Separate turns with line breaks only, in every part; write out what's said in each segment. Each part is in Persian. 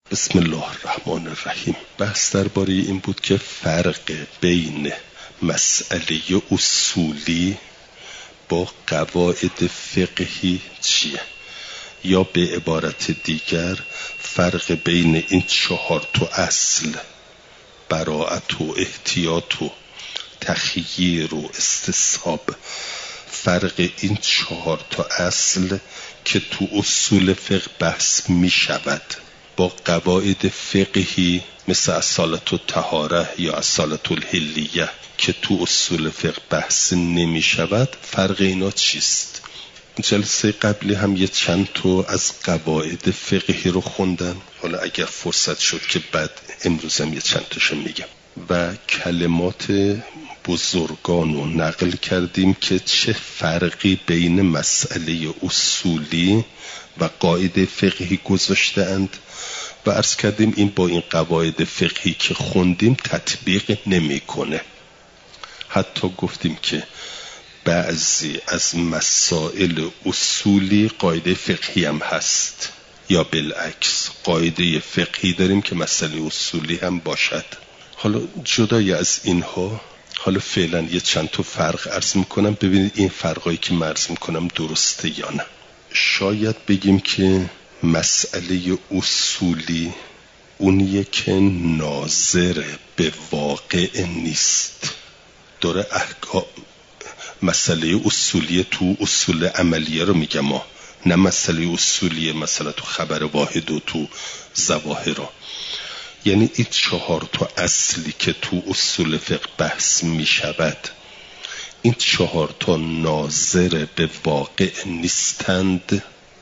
بسم الله الرحمن الرحیم. بحث درباره این بود که فرق بین مسئله اصولی با قواعد فقهی چیه، یا به عبارت دیگر فرق بین این 4 اصل، براءت و احتیاط و تخییر و استصحاب، فرق این 4 اصل که تو اصول فقه بحث می شود با قواعد فقهی مثل اصالت و طهاره یا اصالت الحلیه که تو اصول فقه بحث نمی شود، فرق اینا چیست؟ جلسه قبلی هم یه چند تا از قواعد فقهی رو خوندم، حالا اگر فرصت شد که بعد امروز هم یه چند تاشو میگم و کلمات بزرگان رو نقل کردیم که چه فرقی بین مسئله اصولی و قاعده فقهی گذاشته اند و عرض کردیم این با این قواعد فقهی که خوندیم تطبیق نمیکنه. حتی گفتیم که بعضی از مسائل اصولی قاعده فقهی هم هست، یا بالعکس قاعده فقهی داریم که مسئله اصولی هم باشد. حالا جدای از اینها، حالا فعلا یه چند تا فرق عرض میکنم، ببینید این فرقایی که من عرض میکنم درسته یا نه. شاید بگیم که مسئله اصولی اونیه که ناظر به واقع نیست، داره احکام. مسئله اصولی تو اصول عملیه رو میگم ما، نه مسئله اصولی مثلا تو خبر واحد و تو ظواهر. یعنی این 4 اصلی که تو اصول فقه بحث میشود، این 4 ناظر به واقع نیستند،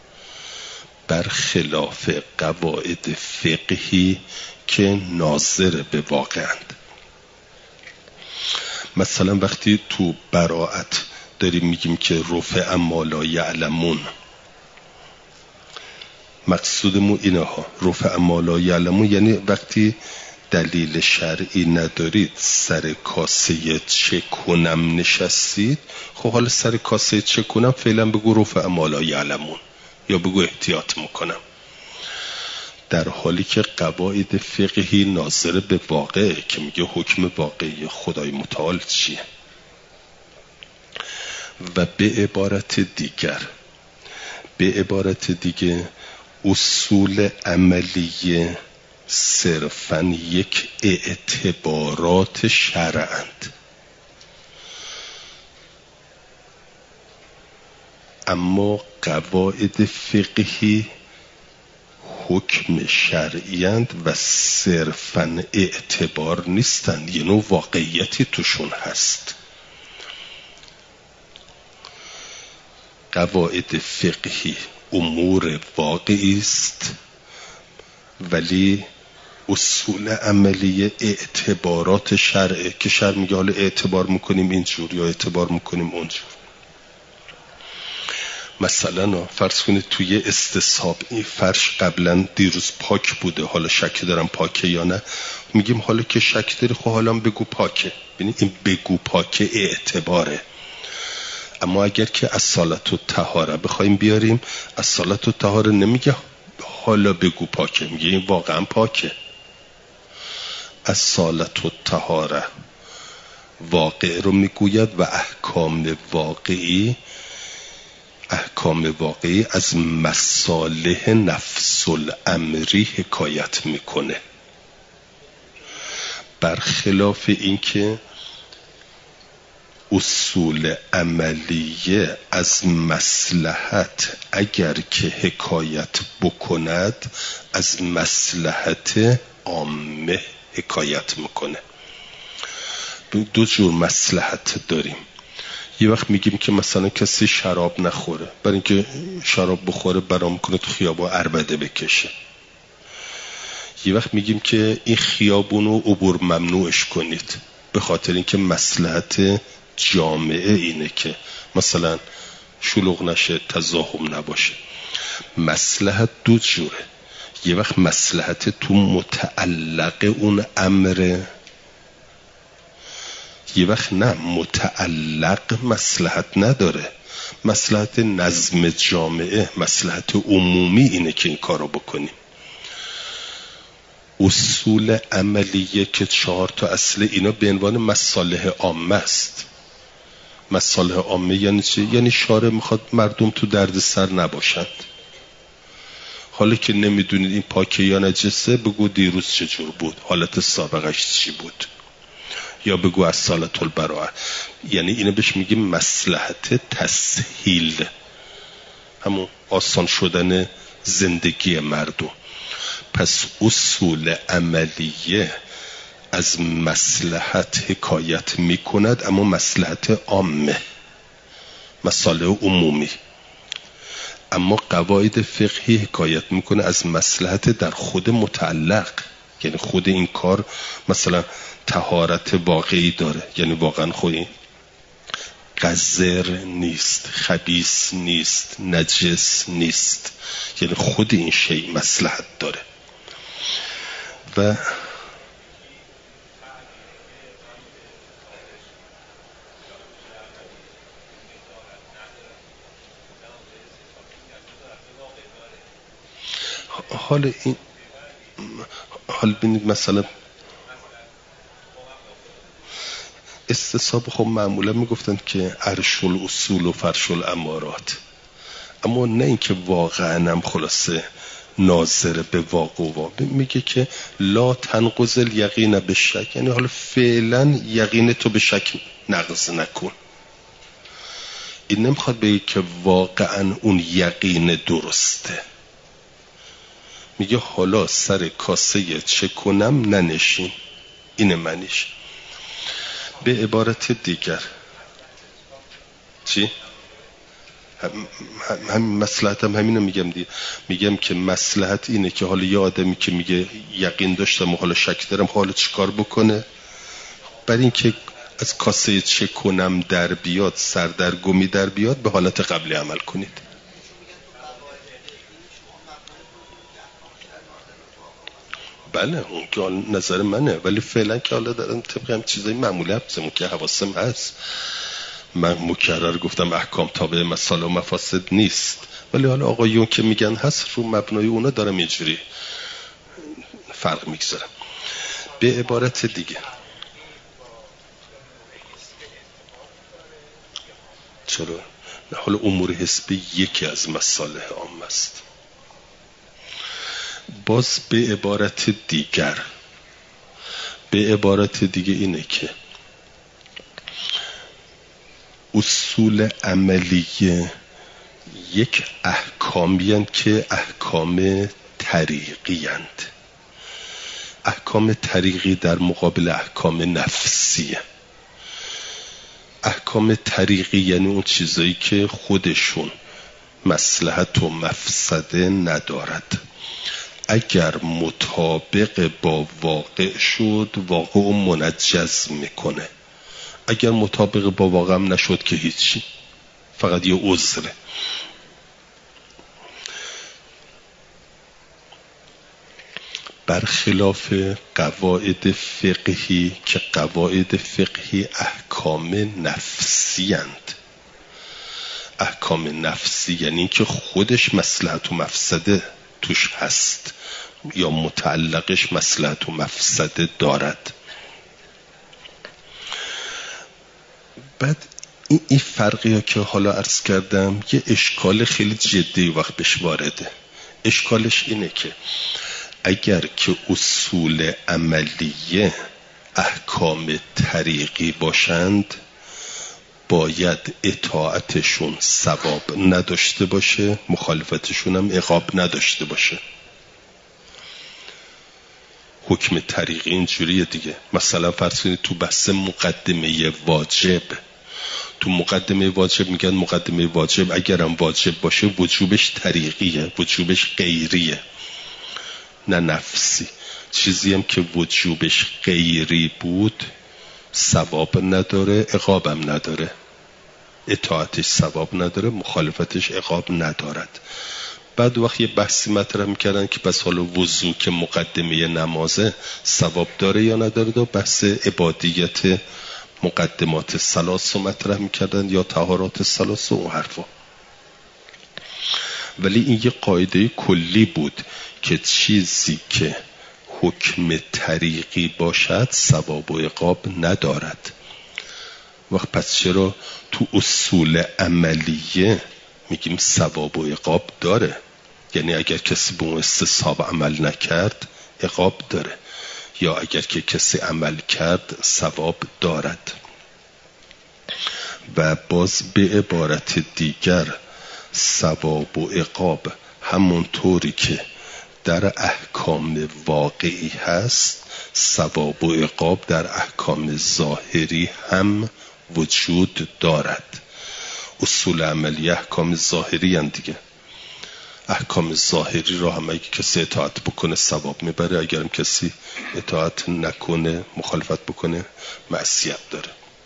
برخلاف قواعد فقهی که ناظر به واقعند. مثلا وقتی تو براءت داریم میگیم که رفع ما لا یعلمون، مقصودمون اینه ها، رفع ما لا یعلمون یعنی وقتی دلیل شرعی ندارید سر کاسه چه کنم نشستید، خب حالا سر کاسه چه کنم فعلا بگو رفع ما لا یعلمون یا بگو احتیاط میکنم، در حالی که قواعد فقهی ناظر به واقع که میگه حکم واقعی خدای متعال چیه. و به عبارت دیگه اصول عملیه صرفاً یک اعتبارات شرعند، اما قواعد فقهی حکم شرعیند و صرفاً اعتبار نیستند، یه نوع واقعیتی توشون هست. قواعد فقهی امور واقعی است، ولی اصول عملیه اعتبارات شرعه که شرع میگه حالا اعتبار میکنیم اینجور یا اعتبار میکنیم اونجور. مثلا فرض کنید توی استصحاب این فرش قبلا دیروز پاک بوده، حالا شک دارم پاکه یا نه، میگیم حالا که شک داری خب حالا بگو پاکه. ببینید این بگو پاکه اعتباره. اما اگر که اصالت و طهاره بخوایم بیاریم، اصالت و طهاره نمیگه حالا بگو پاکه، میگه این واقعا پاکه. اصالت و طهاره واقع رو میگوید و احکام واقعی از مصالح نفس الامری حکایت میکنه، برخلاف اینکه اصول عملیه از مصلحت اگر که حکایت بکند از مصلحت عامه حکایت میکنه. دو جور مصلحت داریم. یه وقت میگیم که مثلا کسی شراب نخوره، برای اینکه شراب بخوره برام کنه تو خیابون عربده بکشه. یه وقت میگیم که این خیابونو عبور ممنوعش کنید، به خاطر اینکه مصلحت جامعه اینه که مثلا شلوغ نشه، تزاحم نباشه. مصلحت دو جوره، یه وقت مصلحت تو متعلق اون امره، یه وقت نه متعلق مصلحت نداره، مصلحت نظم جامعه، مصلحت عمومی اینه که این کارو بکنیم. اصول عملیه که 4 تا اصل، اینا به عنوان مصالح عامه است. مصالح عامه یعنی چی؟ یعنی شارع میخواد مردم تو درد سر نباشند. حالا که نمیدونید این پاکه یا نجسه، بگو دیروز چجور بود، حالت سابقش چی بود، یا بگو از صالت البراءه. یعنی اینو بهش میگیم مصلحت تسهیل، همون آسان شدن زندگی مردم. پس اصول عملیه از مصلحت حکایت میکند، اما مصلحت عامه، مصالح عمومی. اما قواعد فقهی حکایت میکنه از مصلحت در خود متعلق، یعنی خود این کار مثلا طهارت واقعی داره، یعنی واقعا خود این قذر نیست، خبیث نیست، نجس نیست، یعنی خود این شیء مصلحت داره. و حال بینید مثلا استصحاب خب معمولا میگفتن که عرش الاصول و فرش الامارات، اما نه اینکه واقعا هم خلاصه ناظر به واقع میگه که لا تنقض الیقین بالشک، یعنی حالا فعلا یقین تو به شک نقض نکن. این نمیخواد بگه که واقعا اون یقین درسته، میگه حالا سر کاسه چه کنم ننشین، اینه معنیش. به عبارت دیگر چی؟ همین مصلحت هم همینو میگم دیگه. میگم که مصلحت اینه که حالا یه آدمی که میگه یقین داشتم و حالا شک دارم، حالا چیکار بکنه؟ برای اینکه از کاسه چه کنم در بیاد، سردرگمی در بیاد، به حالت قبلی عمل کنید. بله اون که نظر منه، ولی فعلا که حالا دارم طبق هم چیزایی معمولی حفظمون که حواسم هست. من مکرر گفتم احکام تابع مصالح و مفاسد نیست، ولی حالا آقایون که میگن هست، رو مبنای اونا دارم اینجوری فرق میگذارم. به عبارت دیگه چرا؟ حالا امور حسبی یکی از مصالح عام است. باز به عبارت دیگه اینه که اصول عملیه یک احکامی هستند که احکام طریقی هستند. احکام طریقی در مقابل احکام نفسیه. احکام طریقی یعنی اون چیزایی که خودشون مصلحت و مفسده ندارد. اگر مطابق با واقع شد، واقع رو منجز میکنه. اگر مطابق با واقع هم نشد که هیچی، فقط یه عذره. برخلاف قواعد فقهی که قواعد فقهی احکام نفسی اند. احکام نفسی یعنی که خودش مصلحت و مفسده توش هست یا متعلقش مصلحت و مفسده دارد. بعد این فرقی ها که حالا عرض کردم یه اشکال خیلی جدی وقت بهش وارده. اشکالش اینه که اگر که اصول عملیه احکام طریقی باشند، باید اطاعتشون ثواب نداشته باشه، مخالفتشون هم عقاب نداشته باشه. حکم طریقی اینجوریه دیگه. مثلا فرض کنید تو بحث مقدمه واجب، تو مقدمه واجب میگن مقدمه واجب اگرم واجب باشه وجوبش طریقیه، وجوبش غیریه نه نفسی. چیزی هم که وجوبش غیری بود ثواب نداره، عقابم نداره. اطاعتش ثواب نداره، مخالفتش عقاب ندارد. بعد وقت یه بحثی مطرح میکردن که پس حالا وضو که مقدمه نمازه ثواب داره یا نداره، و بحث عبادیت مقدمات ثلاث رو مطرح میکردن یا طهارات ثلاث و اون حرفا. ولی این یه قاعده کلی بود که چیزی که حکم طریقی باشد ثواب و عقاب ندارد. وقت پس چرا تو اصول عملیه میگیم ثواب و عقاب داره؟ یعنی اگر کسی به اون استصحاب عمل نکرد عقاب داره، یا اگر که کسی عمل کرد ثواب دارد. و باز به عبارت دیگر ثواب و عقاب همونطوری که در احکام واقعی هست، ثواب و عقاب در احکام ظاهری هم وجود دارد. اصول عملی احکام ظاهری هم دیگه. احکام ظاهری را هم اگه کسی اطاعت بکنه ثواب میبره، اگرم کسی اطاعت نکنه مخالفت بکنه معصیت داره.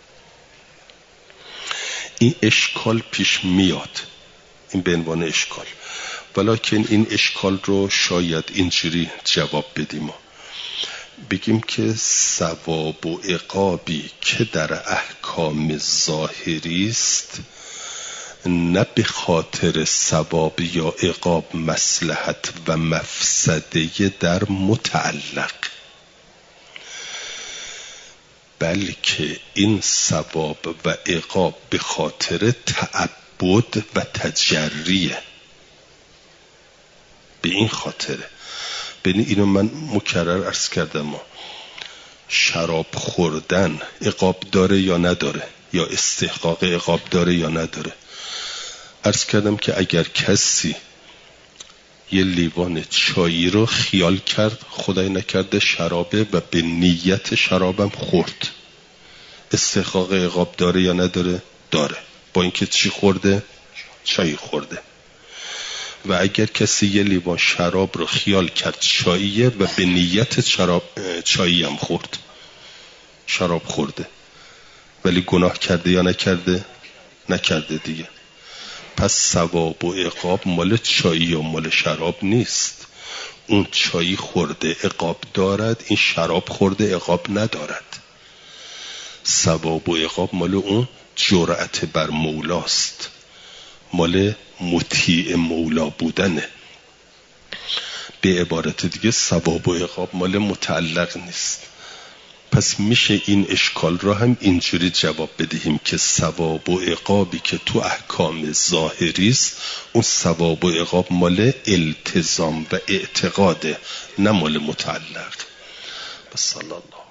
این اشکال پیش میاد، این به عنوان اشکال، ولیکن این اشکال رو شاید اینجوری جواب بدیم، بگیم که ثواب و عقابی که در احکام ظاهری است نه به خاطر ثواب یا عقاب مصلحت و مفسده در متعلق، بلکه این ثواب و عقاب به خاطر تعبد و تجریه. به این خاطره. ببین اینو من مکرر عرض کردم، شراب خوردن عقاب داره یا نداره، یا استحقاق عقاب داره یا نداره. عرض کردم که اگر کسی یه لیوان چایی رو خیال کرد خدای نکرده شرابه و به نیت شرابم خورد، استحقاق عقاب داره یا نداره؟ داره، با اینکه چی خورده؟ چایی خورده. و اگر کسی یه لیوان شراب رو خیال کرد چاییه و به نیت چایی هم خورد، شراب خورده، ولی گناه کرده یا نکرده؟ نکرده دیگه. پس ثواب و عقاب مال چایی و مال شراب نیست. اون چایی خورده عقاب دارد، این شراب خورده عقاب ندارد. ثواب و عقاب مال اون جرأت بر مولاست، مال مطیع مولا بودنه. به عبارت دیگه ثواب و عقاب مال متعلق نیست. پس میشه این اشکال را هم اینجوری جواب بدهیم که ثواب و عقابی که تو احکام ظاهری است اون ثواب و عقاب مال التزام و اعتقاده، نه مال متعلق. بس الله.